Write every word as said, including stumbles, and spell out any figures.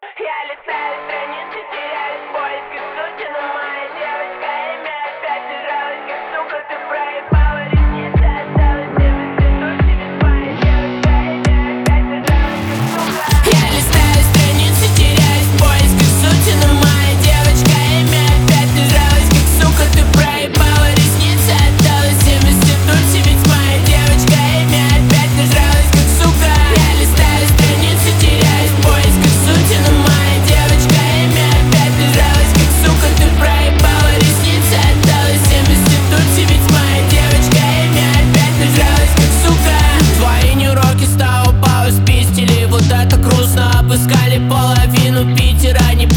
Я листаю страницы, теряюсь в поисках сути, но моя девочка имя опять держалась, как сука, ты проебала ресницы, осталось семь институций, ведь моя девочка имя опять держалась, как сука. Я листаю страницы, теряюсь в поисках сути, но моя девочка имя опять держалась, как сука, ты проебала ресницы, осталось семь институций, ведь моя девочка имя опять держалась, как сука. Я листаю страницы, теряюсь в поисках сути, но моя девочка имя опять держалась, как сука, ты проебала ресницы, осталось семь институций, ведь моя девочка имя опять держалась, как сука. Твои неуроки с Таобао спиздили, вот это грустно, обыскали половину Питера, не